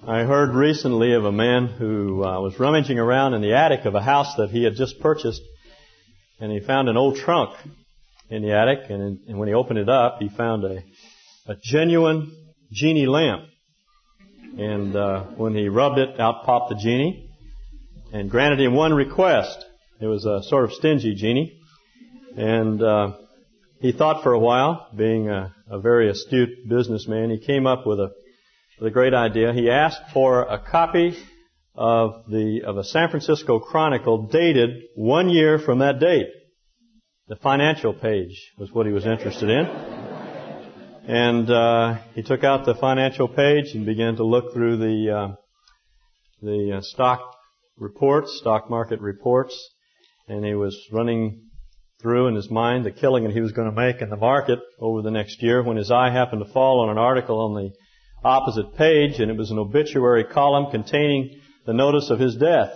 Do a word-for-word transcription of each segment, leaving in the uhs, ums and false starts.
I heard recently of a man who uh, was rummaging around in the attic of a house that he had just purchased, and he found an old trunk in the attic, and, and when he opened it up, he found a, a genuine genie lamp. And uh, when he rubbed it, out popped the genie and granted him one request. It was a sort of stingy genie, and uh, he thought for a while, being a, a very astute businessman, he came up with a with a great idea. He asked for a copy of the of a San Francisco Chronicle dated one year from that date. The financial page was what he was interested in. And uh, he took out the financial page and began to look through the uh, the uh, stock reports, stock market reports, and he was running through in his mind the killing that he was going to make in the market over the next year when his eye happened to fall on an article on the opposite page, and it was an obituary column containing the notice of his death.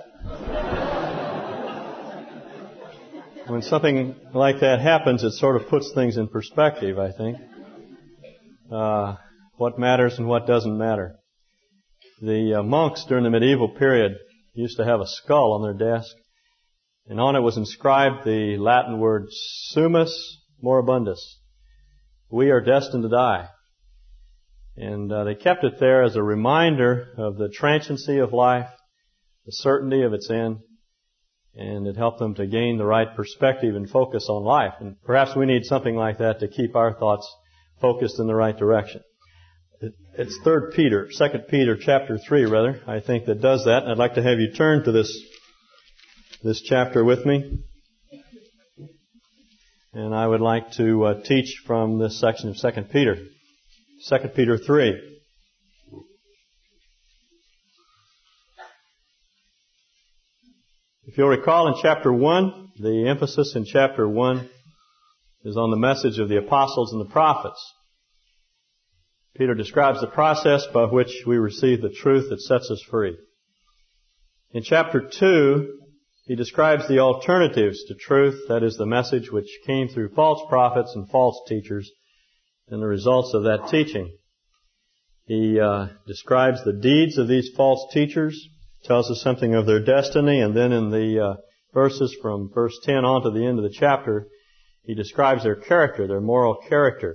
When something like that happens, it sort of puts things in perspective, I think. Uh, what matters and what doesn't matter. The uh, monks during the medieval period used to have a skull on their desk, and on it was inscribed the Latin word "Sumus moribundus." We are destined to die. And uh, they kept it there as a reminder of the transiency of life, the certainty of its end, and it helped them to gain the right perspective and focus on life. And perhaps we need something like that to keep our thoughts focused in the right direction. It, it's Third Peter, Second Peter chapter three, rather, I think that does that. And I'd like to have you turn to this this chapter with me. And I would like to uh, teach from this section of Second Peter. Second Peter three. If you'll recall in chapter one, the emphasis in chapter one is on the message of the apostles and the prophets. Peter describes the process by which we receive the truth that sets us free. In chapter two, he describes the alternatives to truth, that is the message which came through false prophets and false teachers, and the results of that teaching. He uh, describes the deeds of these false teachers, tells us something of their destiny, and then in the uh, verses from verse ten on to the end of the chapter, he describes their character, their moral character.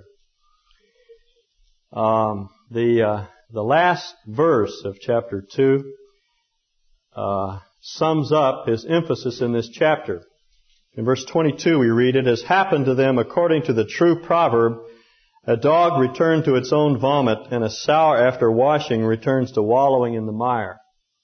Um, the uh, the last verse of chapter two uh, sums up his emphasis in this chapter. In verse twenty-two, we read, "It has happened to them according to the true proverb, a dog returned to its own vomit, and a sow after washing returns to wallowing in the mire."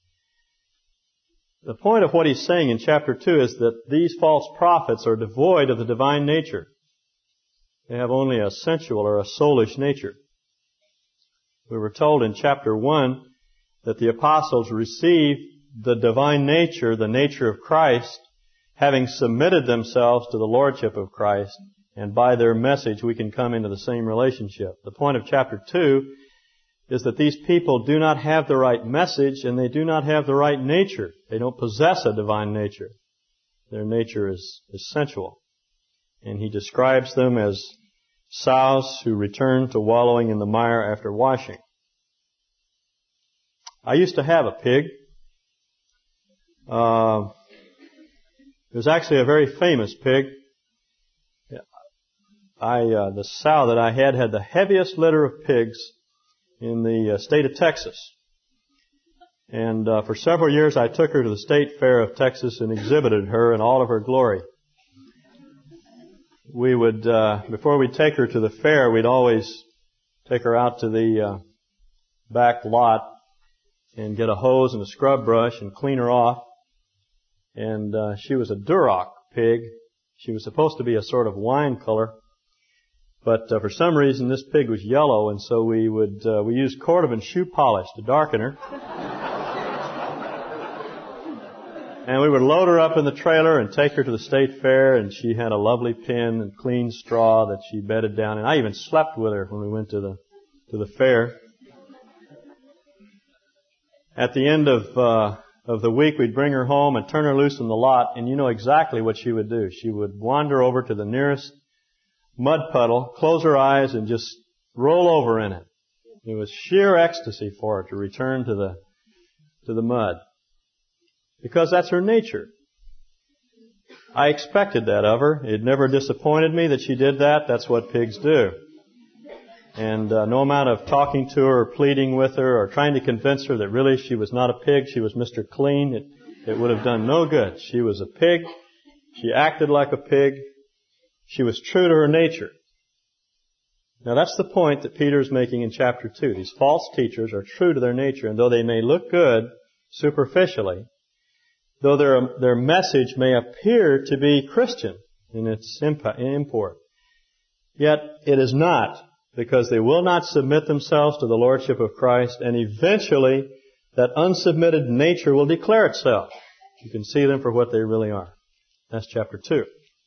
The point of what he's saying in chapter two is that these false prophets are devoid of the divine nature. They have only a sensual or a soulish nature. We were told in chapter one that the apostles received the divine nature, the nature of Christ, having submitted themselves to the lordship of Christ. And by their message, we can come into the same relationship. The point of chapter two is that these people do not have the right message and they do not have the right nature. They don't possess a divine nature. Their nature is, is sensual. And he describes them as sows who return to wallowing in the mire after washing. I used to have a pig. Uh, it was actually a very famous pig. I, uh, the sow that I had had the heaviest litter of pigs in the uh, state of Texas. And uh, for several years I took her to the State Fair of Texas and exhibited her in all of her glory. We would, uh, before we'd take her to the fair, we'd always take her out to the uh, back lot and get a hose and a scrub brush and clean her off. And uh, she was a Duroc pig. She was supposed to be a sort of wine color. But uh, for some reason, this pig was yellow, and so we would uh, we used Cordovan shoe polish to darken her. And we would load her up in the trailer and take her to the state fair, and she had a lovely pen and clean straw that she bedded down in. I even slept with her when we went to the to the fair. At the end of uh, of the week, we'd bring her home and turn her loose in the lot, and you know exactly what she would do. She would wander over to the nearest mud puddle, close her eyes, and just roll over in it. It was sheer ecstasy for her to return to the, to the mud. Because that's her nature. I expected that of her. It never disappointed me that she did that. That's what pigs do. And uh, no amount of talking to her or pleading with her or trying to convince her that really she was not a pig, she was Mister Clean, it, it would have done no good. She was a pig. She acted like a pig. She was true to her nature. Now that's the point that Peter is making in chapter two. These false teachers are true to their nature, and though they may look good superficially, though their, their message may appear to be Christian in its import, yet it is not, because they will not submit themselves to the Lordship of Christ, and eventually that unsubmitted nature will declare itself. You can see them for what they really are. That's chapter two.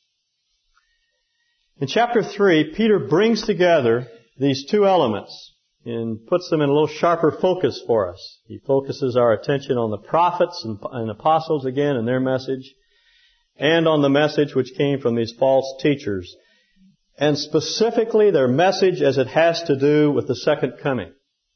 In chapter three, Peter brings together these two elements and puts them in a little sharper focus for us. He focuses our attention on the prophets and, and apostles again and their message, and on the message which came from these false teachers, and specifically their message as it has to do with the second coming.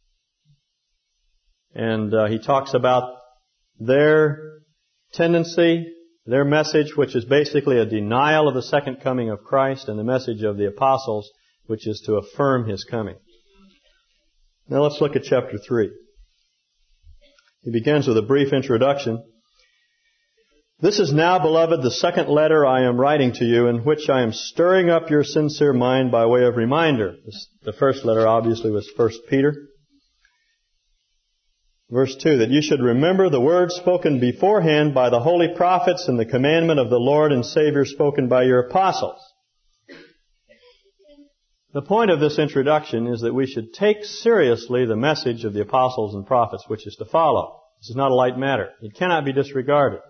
And uh, he talks about their tendency, their message, which is basically a denial of the second coming of Christ, and the message of the apostles, which is to affirm His coming. Now let's look at chapter three. He begins with a brief introduction. This is now, beloved, the second letter I am writing to you, in which I am stirring up your sincere mind by way of reminder. This, the first letter obviously was First Peter. Verse two, that you should remember the words spoken beforehand by the holy prophets and the commandment of the Lord and Savior spoken by your apostles. The point of this introduction is that we should take seriously the message of the apostles and prophets, which is to follow. This is not a light matter. It cannot be disregarded.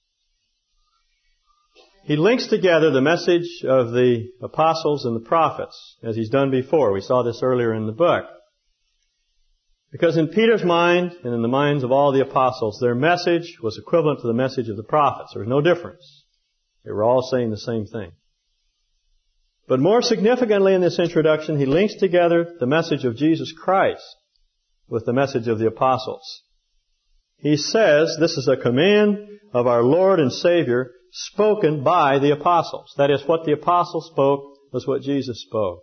He links together the message of the apostles and the prophets, as he's done before. We saw this earlier in the book. Because in Peter's mind, and in the minds of all the apostles, their message was equivalent to the message of the prophets. There was no difference. They were all saying the same thing. But more significantly in this introduction, he links together the message of Jesus Christ with the message of the apostles. He says this is a command of our Lord and Savior spoken by the apostles. That is, what the apostles spoke was what Jesus spoke.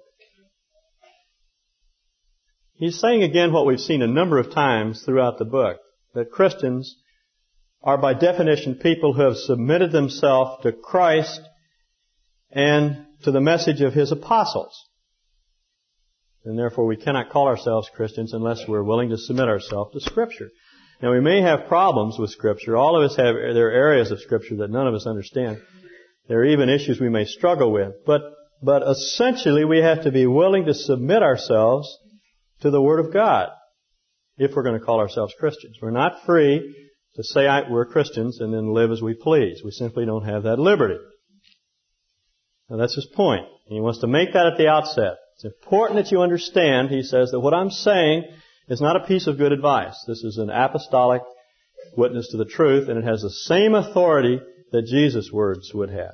He's saying again what we've seen a number of times throughout the book, that Christians are by definition people who have submitted themselves to Christ and to the message of His apostles. And therefore we cannot call ourselves Christians unless we're willing to submit ourselves to Scripture. Now we may have problems with Scripture. All of us have, there are areas of Scripture that none of us understand. There are even issues we may struggle with. But, but essentially we have to be willing to submit ourselves to the Word of God if we're going to call ourselves Christians. We're not free to say we're Christians and then live as we please. We simply don't have that liberty. Now that's his point. He wants to make that at the outset. It's important that you understand, he says, that what I'm saying is not a piece of good advice. This is an apostolic witness to the truth, and it has the same authority that Jesus' words would have.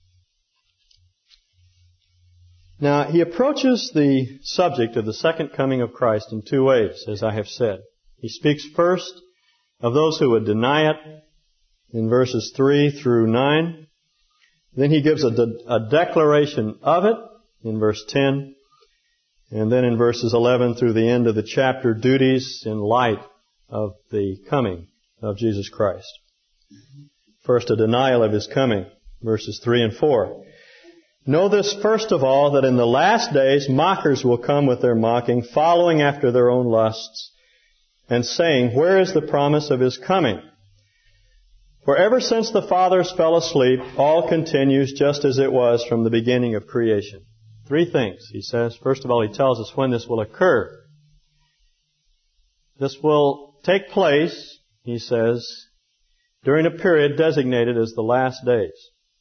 Now, he approaches the subject of the second coming of Christ in two ways, as I have said. He speaks first of those who would deny it in verses three through nine. Then he gives a, de- a declaration of it in verse ten. And then in verses eleven through the end of the chapter, duties in light of the coming of Jesus Christ. First, a denial of His coming, verses three and four. Know this first of all, that in the last days mockers will come with their mocking, following after their own lusts, and saying, where is the promise of His coming? For ever since the fathers fell asleep, all continues just as it was from the beginning of creation. Three things, he says. First of all, he tells us when this will occur. This will take place, he says, during a period designated as the last days.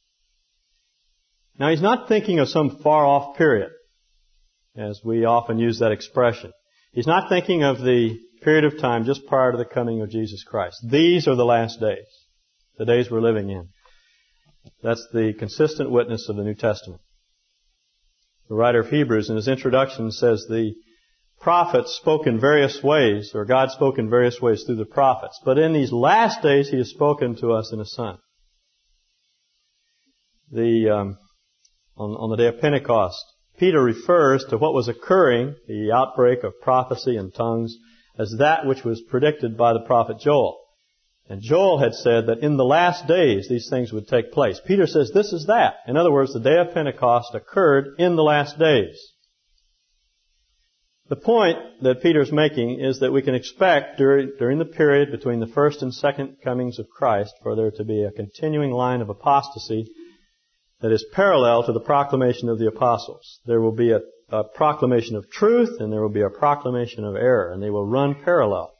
Now, he's not thinking of some far-off period, as we often use that expression. He's not thinking of the period of time just prior to the coming of Jesus Christ. These are the last days, the days we're living in. That's the consistent witness of the New Testament. The writer of Hebrews in his introduction says the prophets spoke in various ways, or God spoke in various ways through the prophets. But in these last days, He has spoken to us in a Son. The, um, on, on the day of Pentecost, Peter refers to what was occurring, the outbreak of prophecy and tongues, as that which was predicted by the prophet Joel. And Joel had said that in the last days these things would take place. Peter says this is that. In other words, the day of Pentecost occurred in the last days. The point that Peter's making is that we can expect during, during the period between the first and second comings of Christ for there to be a continuing line of apostasy that is parallel to the proclamation of the apostles. There will be a, a proclamation of truth and there will be a proclamation of error, and they will run parallel.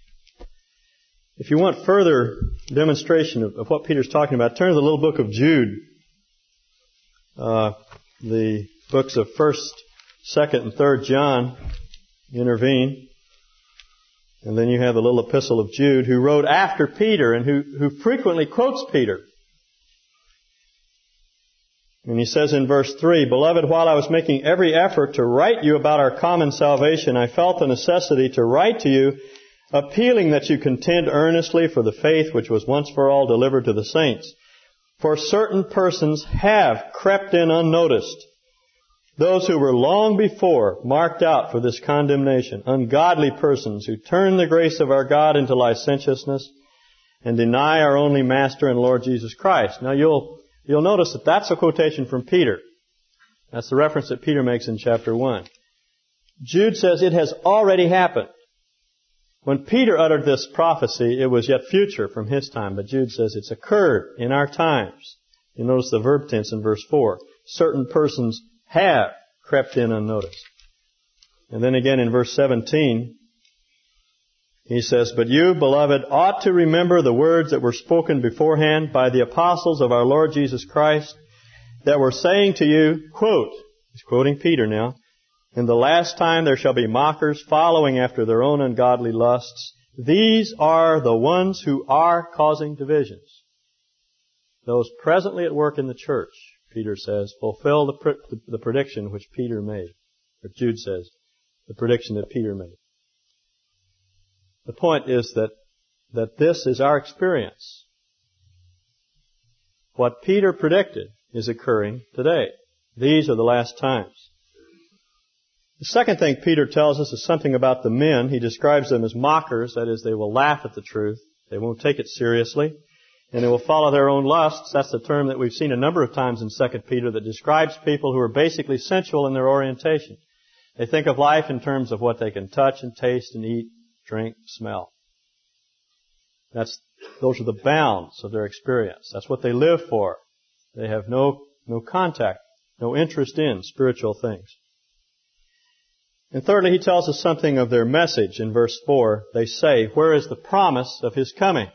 If you want further demonstration of, of what Peter's talking about, turn to the little book of Jude. Uh, the books of First, Second, and Third John intervene. And then you have the little epistle of Jude, who wrote after Peter and who, who frequently quotes Peter. And he says in verse three, "Beloved, while I was making every effort to write you about our common salvation, I felt the necessity to write to you, appealing that you contend earnestly for the faith which was once for all delivered to the saints. For certain persons have crept in unnoticed, those who were long before marked out for this condemnation, ungodly persons who turn the grace of our God into licentiousness and deny our only Master and Lord Jesus Christ." Now you'll You'll notice that that's a quotation from Peter. That's the reference that Peter makes in chapter one. Jude says it has already happened. When Peter uttered this prophecy, it was yet future from his time, but Jude says it's occurred in our times. You notice the verb tense in verse four. Certain persons have crept in unnoticed. And then again in verse seventeen, he says, "But you, beloved, ought to remember the words that were spoken beforehand by the apostles of our Lord Jesus Christ, that were saying to you," quote, he's quoting Peter now, "In the last time there shall be mockers following after their own ungodly lusts. These are the ones who are causing divisions." Those presently at work in the church, Peter says, fulfill the, pr- the prediction which Peter made. Or Jude says, the prediction that Peter made. The point is that, that this is our experience. What Peter predicted is occurring today. These are the last times. The second thing Peter tells us is something about the men. He describes them as mockers. That is, they will laugh at the truth. They won't take it seriously. And they will follow their own lusts. That's the term that we've seen a number of times in Second Peter that describes people who are basically sensual in their orientation. They think of life in terms of what they can touch and taste and eat, drink, smell. That's, those are the bounds of their experience. That's what they live for. They have no, no contact, no interest in spiritual things. And thirdly, he tells us something of their message in verse four. They say, "Where is the promise of His coming?"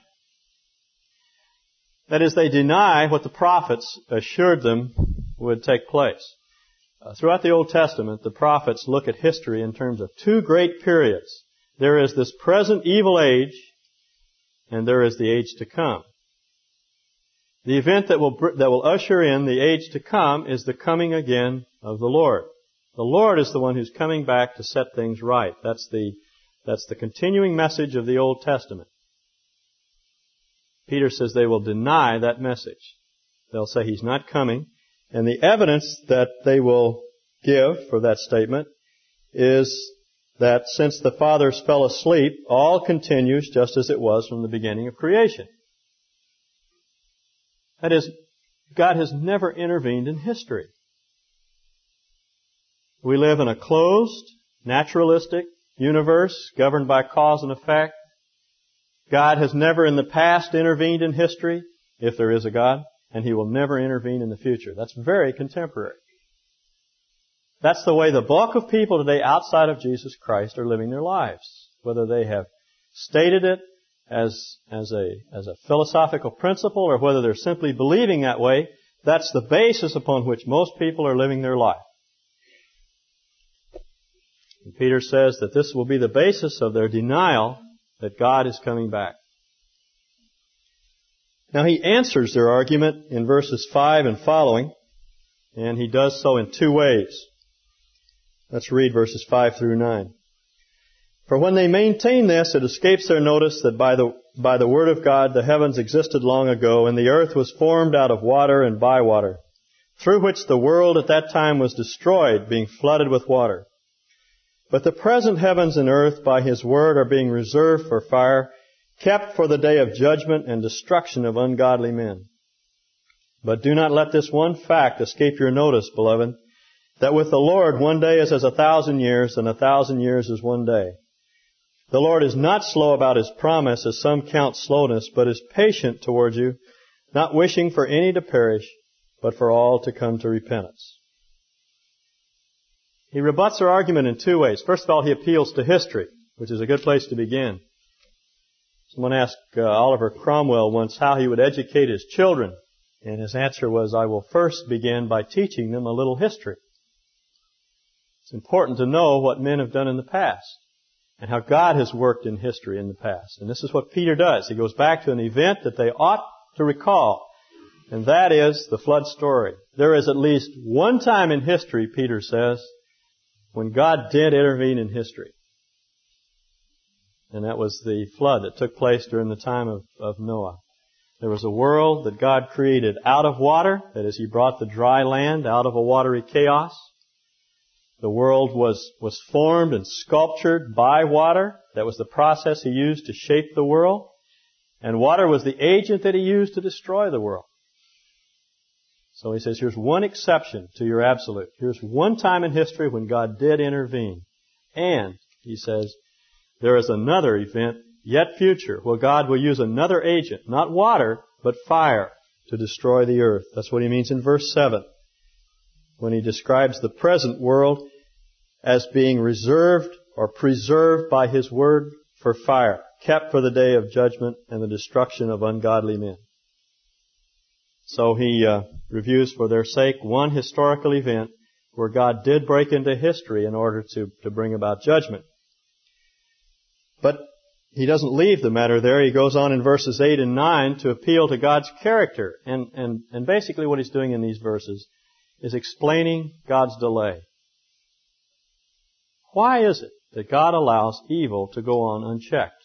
That is, they deny what the prophets assured them would take place. Uh, throughout the Old Testament, the prophets look at history in terms of two great periods. There is this present evil age, and there is the age to come. The event that will that will usher in the age to come is the coming again of the Lord. The Lord is the one who's coming back to set things right. That's the that's the continuing message of the Old Testament. Peter says they will deny that message. They'll say He's not coming, and the evidence that they will give for that statement is that since the fathers fell asleep, all continues just as it was from the beginning of creation. That is, God has never intervened in history. We live in a closed, naturalistic universe governed by cause and effect. God has never in the past intervened in history, if there is a God, and He will never intervene in the future. That's very contemporary. That's the way the bulk of people today outside of Jesus Christ are living their lives. Whether they have stated it as, as a, as a philosophical principle or whether they're simply believing that way, that's the basis upon which most people are living their life. And Peter says that this will be the basis of their denial that God is coming back. Now he answers their argument in verses five and following, and he does so in two ways. Let's read verses five through nine. For when they maintain this, it escapes their notice that by the, by the word of God the heavens existed long ago, and the earth was formed out of water and by water, through which the world at that time was destroyed, being flooded with water. But the present heavens and earth by His word are being reserved for fire, kept for the day of judgment and destruction of ungodly men. But do not let this one fact escape your notice, beloved, that with the Lord one day is as a thousand years, and a thousand years is one day. The Lord is not slow about His promise, as some count slowness, but is patient toward you, not wishing for any to perish, but for all to come to repentance. He rebuts their argument in two ways. First of all, he appeals to history, which is a good place to begin. Someone asked uh, Oliver Cromwell once how he would educate his children, and his answer was, I will first begin by teaching them a little history. It's important to know what men have done in the past, and how God has worked in history in the past. And this is what Peter does. He goes back to an event that they ought to recall, and that is the flood story. There is at least one time in history, Peter says, when God did intervene in history. And that was the flood that took place during the time of, of Noah. There was a world that God created out of water. That is, He brought the dry land out of a watery chaos. The world was, was formed and sculptured by water. That was the process He used to shape the world. And water was the agent that He used to destroy the world. So He says, here's one exception to your absolute. Here's one time in history when God did intervene. And, He says, there is another event, yet future, where God will use another agent, not water, but fire, to destroy the earth. That's what He means in verse seven, when He describes the present world as being reserved or preserved by His word for fire, kept for the day of judgment and the destruction of ungodly men. So he uh, reviews for their sake one historical event where God did break into history in order to, to bring about judgment. But he doesn't leave the matter there. He goes on in verses eight and nine to appeal to God's character. And, and, and basically what he's doing in these verses is explaining God's delay. Why is it that God allows evil to go on unchecked?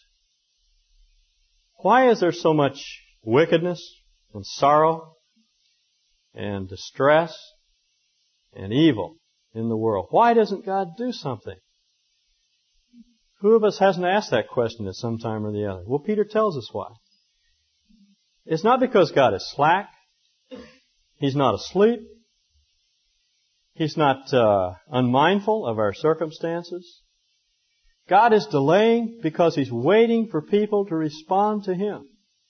Why is there so much wickedness and sorrow and distress and evil in the world? Why doesn't God do something? Who of us hasn't asked that question at some time or the other? Well, Peter tells us why. It's not because God is slack. He's not asleep. He's not uh, unmindful of our circumstances. God is delaying because He's waiting for people to respond to Him.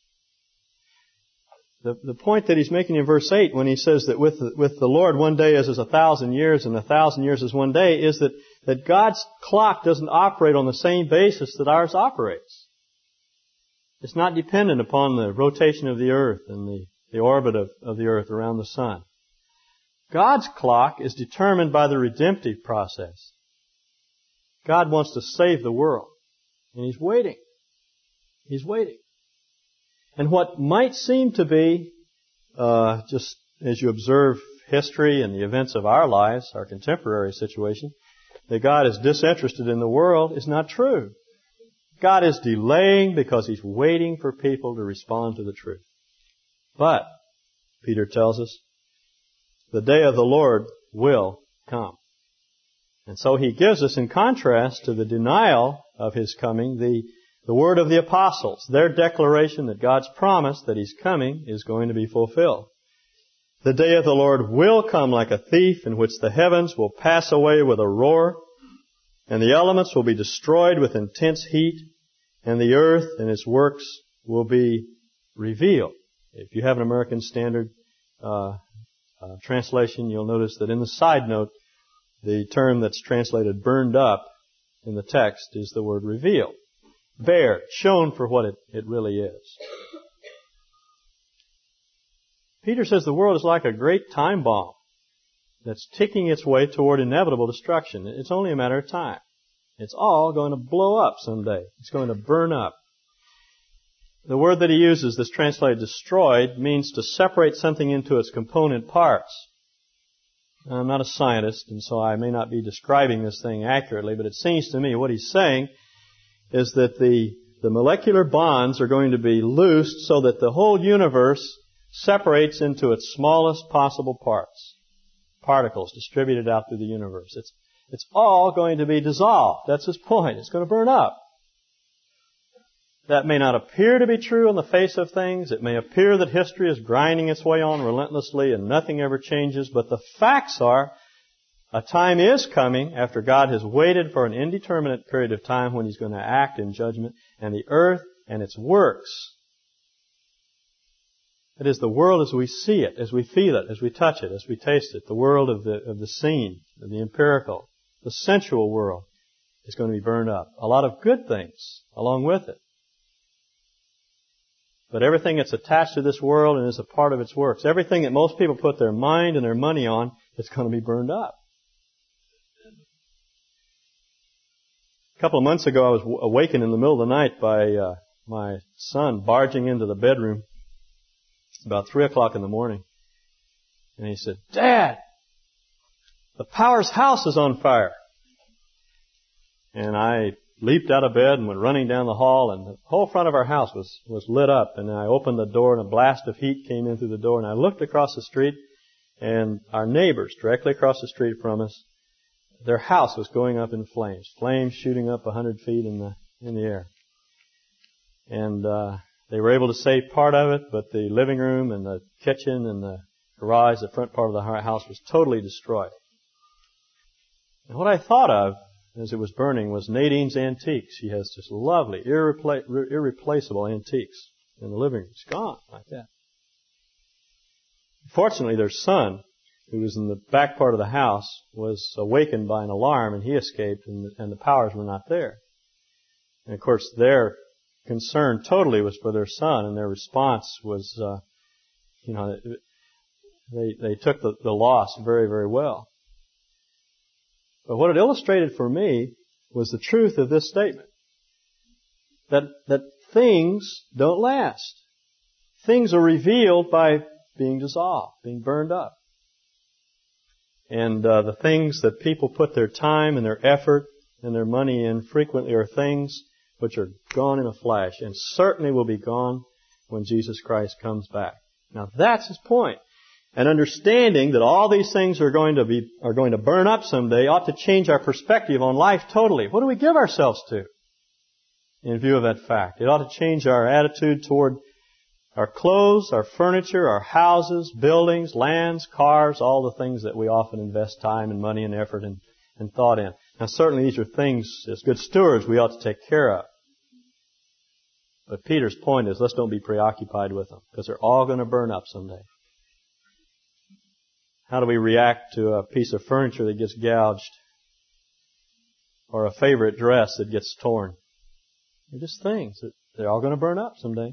The, the point that he's making in verse eight when he says that with the, with the Lord one day is as a thousand years and a thousand years is one day is that, that God's clock doesn't operate on the same basis that ours operates. It's not dependent upon the rotation of the earth and the, the orbit of, of the earth around the sun. God's clock is determined by the redemptive process. God wants to save the world, and He's waiting. He's waiting. And what might seem to be, uh, just as you observe history and the events of our lives, our contemporary situation, that God is disinterested in the world is not true. God is delaying because He's waiting for people to respond to the truth. But, Peter tells us, the day of the Lord will come. And so he gives us, in contrast to the denial of His coming, the The word of the apostles, their declaration that God's promise that He's coming is going to be fulfilled. The day of the Lord will come like a thief, in which the heavens will pass away with a roar, and the elements will be destroyed with intense heat, and the earth and its works will be revealed. If you have an American Standard uh, uh, translation, you'll notice that in the side note, the term that's translated burned up in the text is the word revealed. Bare, shown for what it, it really is. Peter says the world is like a great time bomb that's ticking its way toward inevitable destruction. It's only a matter of time. It's all going to blow up someday. It's going to burn up. The word that he uses, that's translated destroyed, means to separate something into its component parts. I'm not a scientist, and so I may not be describing this thing accurately, but it seems to me what he's saying is that the, the molecular bonds are going to be loosed so that the whole universe separates into its smallest possible parts. Particles distributed out through the universe. It's, it's all going to be dissolved. That's his point. It's going to burn up. That may not appear to be true on the face of things. It may appear that history is grinding its way on relentlessly and nothing ever changes. But the facts are, a time is coming after God has waited for an indeterminate period of time when He's going to act in judgment, and the earth and its works. It is the world as we see it, as we feel it, as we touch it, as we taste it. The world of the, of the seen, of the empirical, the sensual world is going to be burned up. A lot of good things along with it. But everything that's attached to this world and is a part of its works, everything that most people put their mind and their money on, is going to be burned up. A couple of months ago, I was awakened in the middle of the night by uh, my son barging into the bedroom. It's about three o'clock in the morning. And he said, "Dad, the Powers house is on fire." And I leaped out of bed and went running down the hall, and the whole front of our house was, was lit up. And I opened the door, and a blast of heat came in through the door. And I looked across the street, and our neighbors directly across the street from us, their house was going up in flames. Flames shooting up a hundred feet in the in the air. And uh, they were able to save part of it, but the living room and the kitchen and the garage, the front part of the house, was totally destroyed. And what I thought of as it was burning was Nadine's antiques. She has just lovely, irrepla- irreplaceable antiques in the living room. It's gone like that. Fortunately, their son, who was in the back part of the house, was awakened by an alarm, and he escaped, and the, and the Powers were not there. And of course, their concern totally was for their son, and their response was, uh, you know, they they took the, the loss very, very well. But what it illustrated for me was the truth of this statement. That, that things don't last. Things are revealed by being dissolved, being burned up. And uh, the things that people put their time and their effort and their money in frequently are things which are gone in a flash, and certainly will be gone when Jesus Christ comes back. Now that's his point. And understanding that all these things are going to be, are going to burn up someday ought to change our perspective on life totally. What do we give ourselves to in view of that fact? It ought to change our attitude toward our clothes, our furniture, our houses, buildings, lands, cars, all the things that we often invest time and money and effort and, and thought in. Now certainly these are things, as good stewards, we ought to take care of. But Peter's point is, let's don't be preoccupied with them, because they're all going to burn up someday. How do we react to a piece of furniture that gets gouged, or a favorite dress that gets torn? They're just things. They're all going to burn up someday.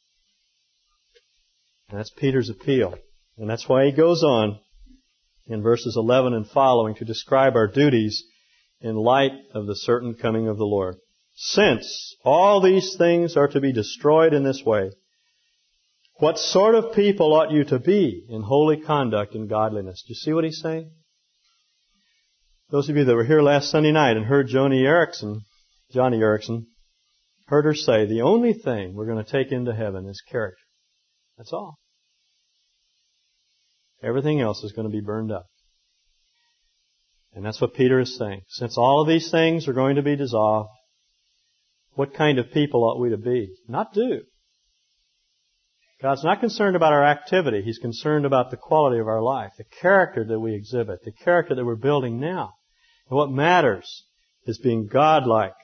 And that's Peter's appeal. And that's why he goes on in verses eleven and following to describe our duties in light of the certain coming of the Lord. Since all these things are to be destroyed in this way, what sort of people ought you to be in holy conduct and godliness? Do you see what he's saying? Those of you that were here last Sunday night and heard Joni Erickson, Johnny Erickson, heard her say, the only thing we're going to take into heaven is character. That's all. Everything else is going to be burned up. And that's what Peter is saying. Since all of these things are going to be dissolved, what kind of people ought we to be? Not do. God's not concerned about our activity. He's concerned about the quality of our life, the character that we exhibit, the character that we're building now. And what matters is being godlike,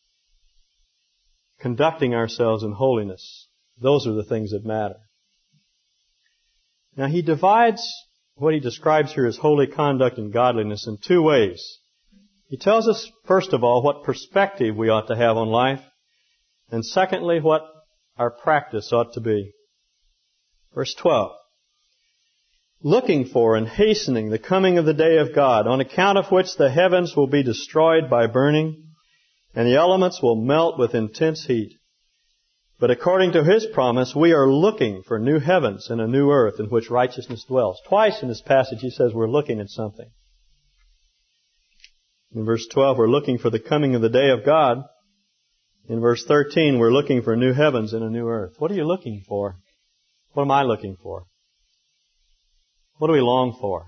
conducting ourselves in holiness. Those are the things that matter. Now he divides what he describes here as holy conduct and godliness in two ways. He tells us, first of all, what perspective we ought to have on life, and secondly, what our practice ought to be. Verse twelve. Looking for and hastening the coming of the day of God, on account of which the heavens will be destroyed by burning, and the elements will melt with intense heat. But according to His promise, we are looking for new heavens and a new earth in which righteousness dwells. Twice in this passage He says we're looking at something. In verse twelve, we're looking for the coming of the day of God. In verse thirteen, we're looking for new heavens and a new earth. What are you looking for? What am I looking for? What do we long for?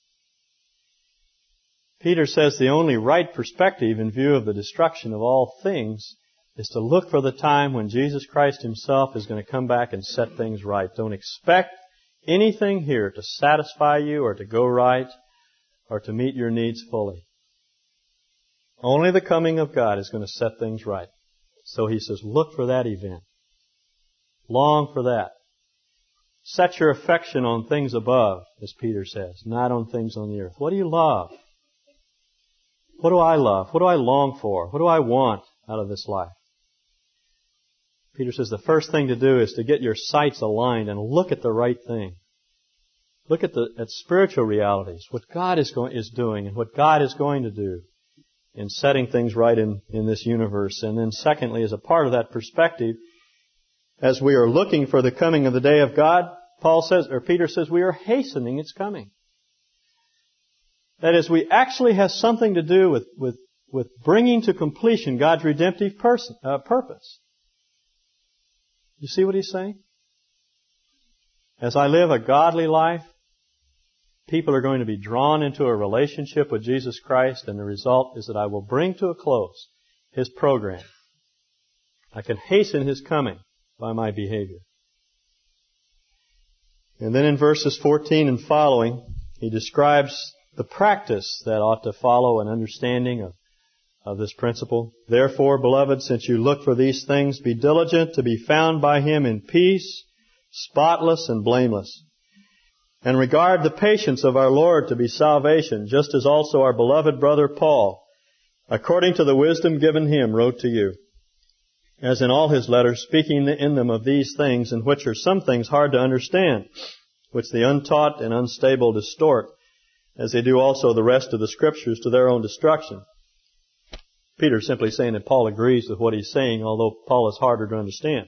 Peter says the only right perspective in view of the destruction of all things is to look for the time when Jesus Christ Himself is going to come back and set things right. Don't expect anything here to satisfy you or to go right or to meet your needs fully. Only the coming of God is going to set things right. So he says, look for that event. Long for that. Set your affection on things above, as Peter says, not on things on the earth. What do you love? What do I love? What do I long for? What do I want out of this life? Peter says the first thing to do is to get your sights aligned and look at the right thing. Look at the at spiritual realities, what God is going is doing and what God is going to do in setting things right in, in this universe. And then secondly, as a part of that perspective, as we are looking for the coming of the day of God, Paul says, or Peter says, we are hastening its coming. That is, we actually have something to do with, with, with bringing to completion God's redemptive person, uh, purpose. You see what he's saying? As I live a godly life, people are going to be drawn into a relationship with Jesus Christ, and the result is that I will bring to a close His program. I can hasten His coming by my behavior. And then in verses fourteen and following, he describes the practice that ought to follow an understanding of, of this principle. Therefore, beloved, since you look for these things, be diligent to be found by Him in peace, spotless and blameless. And regard the patience of our Lord to be salvation, just as also our beloved brother Paul, according to the wisdom given him, wrote to you, as in all his letters, speaking in them of these things, in which are some things hard to understand, which the untaught and unstable distort, as they do also the rest of the Scriptures to their own destruction. Peter's simply saying that Paul agrees with what he's saying, although Paul is harder to understand.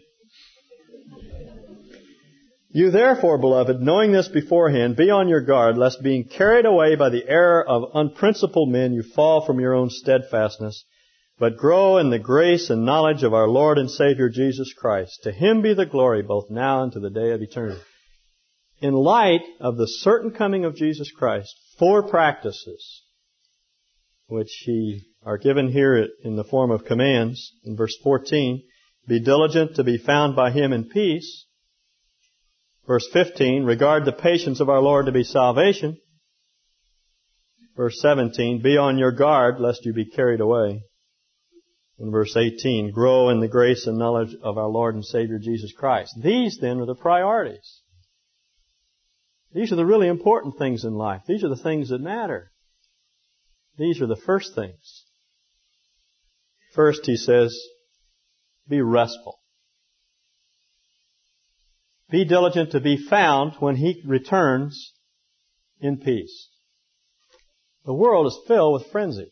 You therefore, beloved, knowing this beforehand, be on your guard, lest being carried away by the error of unprincipled men, you fall from your own steadfastness, but grow in the grace and knowledge of our Lord and Savior Jesus Christ. To Him be the glory both now and to the day of eternity. In light of the certain coming of Jesus Christ, four practices, which he are given here in the form of commands, in verse fourteen, be diligent to be found by Him in peace. Verse fifteen, regard the patience of our Lord to be salvation. Verse seventeen, be on your guard lest you be carried away. In verse eighteen, grow in the grace and knowledge of our Lord and Savior Jesus Christ. These then are the priorities. These are the really important things in life. These are the things that matter. These are the first things. First, he says, be restful. Be diligent to be found when He returns in peace. The world is filled with frenzy.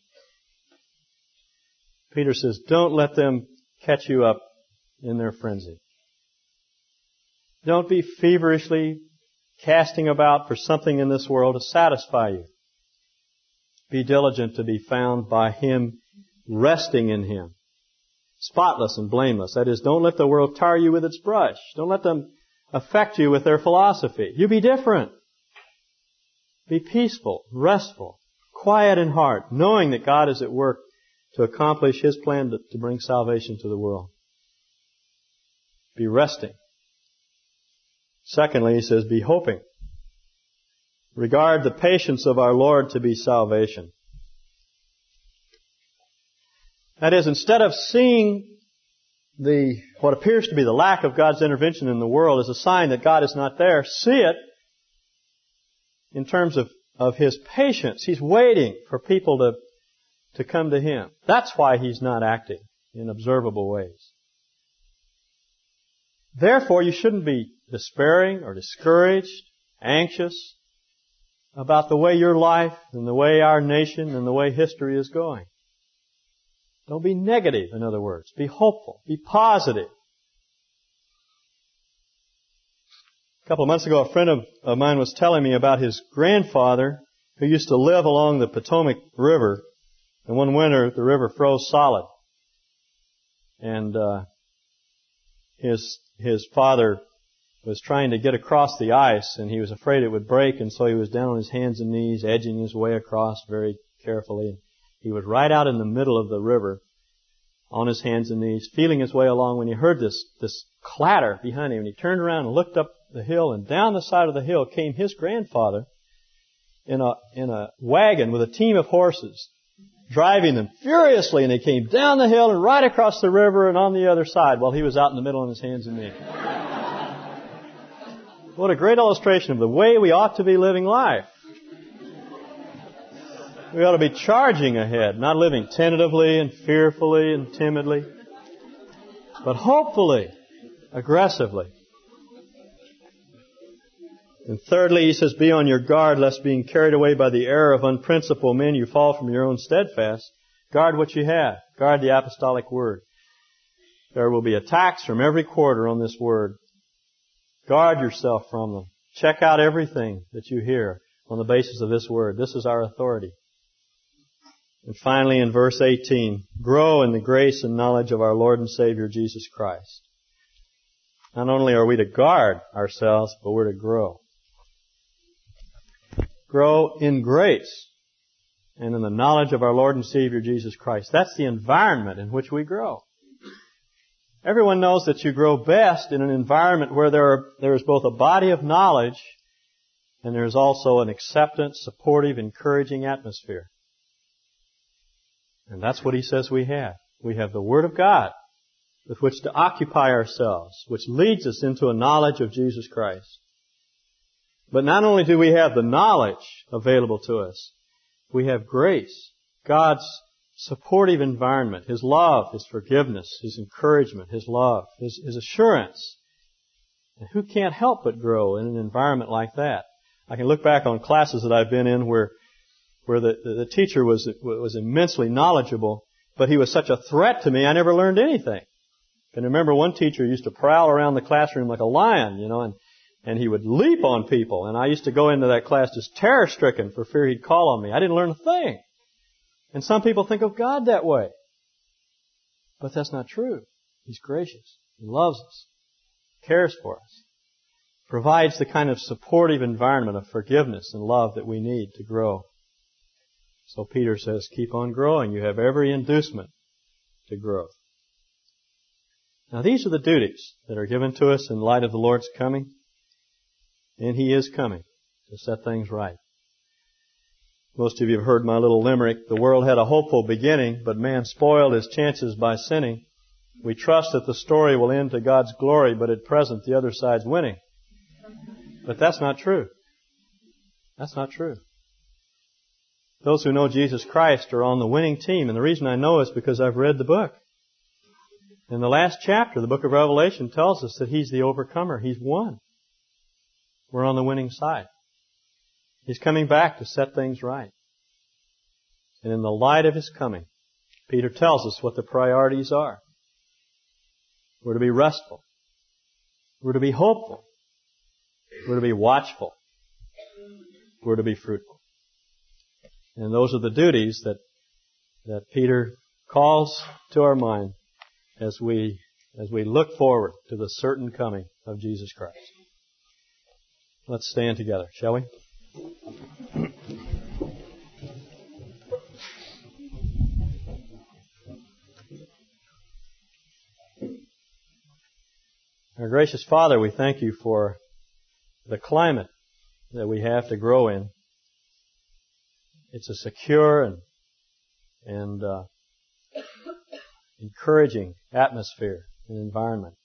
Peter says, don't let them catch you up in their frenzy. Don't be feverishly casting about for something in this world to satisfy you. Be diligent to be found by Him, resting in Him. Spotless and blameless. That is, don't let the world tar you with its brush. Don't let them affect you with their philosophy. You be different. Be peaceful, restful, quiet in heart, knowing that God is at work to accomplish His plan to, to bring salvation to the world. Be resting. Secondly, he says, be hoping. Regard the patience of our Lord to be salvation. That is, instead of seeing the what appears to be the lack of God's intervention in the world as a sign that God is not there, see it in terms of, of His patience. He's waiting for people to, to come to Him. That's why He's not acting in observable ways. Therefore, you shouldn't be despairing or discouraged, anxious about the way your life and the way our nation and the way history is going. Don't be negative, in other words. Be hopeful. Be positive. A couple of months ago, a friend of, of mine was telling me about his grandfather who used to live along the Potomac River. And one winter, the river froze solid. and uh, his his father was trying to get across the ice, and he was afraid it would break, and so he was down on his hands and knees, edging his way across very carefully. He was right out in the middle of the river, on his hands and knees, feeling his way along, when he heard this this clatter behind him, and he turned around and looked up the hill, and down the side of the hill came his grandfather in a in a wagon with a team of horses, driving them furiously, and they came down the hill and right across the river and on the other side while he was out in the middle on his hands and knees. What a great illustration of the way we ought to be living life. We ought to be charging ahead, not living tentatively and fearfully and timidly, but hopefully, aggressively. And thirdly, he says, be on your guard lest being carried away by the error of unprincipled men you fall from your own steadfast. Guard what you have. Guard the apostolic word. There will be attacks from every quarter on this word. Guard yourself from them. Check out everything that you hear on the basis of this word. This is our authority. And finally, in verse eighteen, grow in the grace and knowledge of our Lord and Savior Jesus Christ. Not only are we to guard ourselves, but we're to grow. Grow in grace and in the knowledge of our Lord and Savior Jesus Christ. That's the environment in which we grow. Everyone knows that you grow best in an environment where there are, there is both a body of knowledge and there is also an acceptance, supportive, encouraging atmosphere. And that's what he says we have. We have the Word of God with which to occupy ourselves, which leads us into a knowledge of Jesus Christ. But not only do we have the knowledge available to us, we have grace, God's supportive environment, His love, His forgiveness, His encouragement, His love, His, His assurance. And who can't help but grow in an environment like that? I can look back on classes that I've been in where where the, the teacher was was immensely knowledgeable, but he was such a threat to me, I never learned anything. I can remember one teacher used to prowl around the classroom like a lion, you know, and, and he would leap on people. And I used to go into that class just terror-stricken for fear he'd call on me. I didn't learn a thing. And some people think of God that way. But that's not true. He's gracious. He loves us. Cares for us. Provides the kind of supportive environment of forgiveness and love that we need to grow. So Peter says, keep on growing. You have every inducement to growth. Now these are the duties that are given to us in light of the Lord's coming. And He is coming to set things right. Most of you have heard my little limerick. The world had a hopeful beginning, but man spoiled his chances by sinning. We trust that the story will end to God's glory, but at present the other side's winning. But that's not true. That's not true. Those who know Jesus Christ are on the winning team, and the reason I know is because I've read the book. In the last chapter, the book of Revelation tells us that He's the overcomer. He's won. We're on the winning side. He's coming back to set things right. And in the light of His coming, Peter tells us what the priorities are. We're to be restful. We're to be hopeful. We're to be watchful. We're to be fruitful. And those are the duties that that Peter calls to our mind as we as we look forward to the certain coming of Jesus Christ. Let's stand together, shall we? Our gracious Father, we thank You for the climate that we have to grow in. It's a secure and and uh, encouraging atmosphere and environment.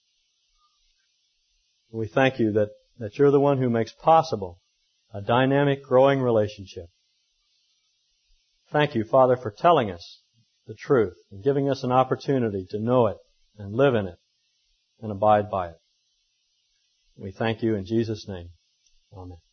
We thank You that, that You're the one who makes possible a dynamic, growing relationship. Thank You, Father, for telling us the truth and giving us an opportunity to know it and live in it and abide by it. We thank You in Jesus' name. Amen.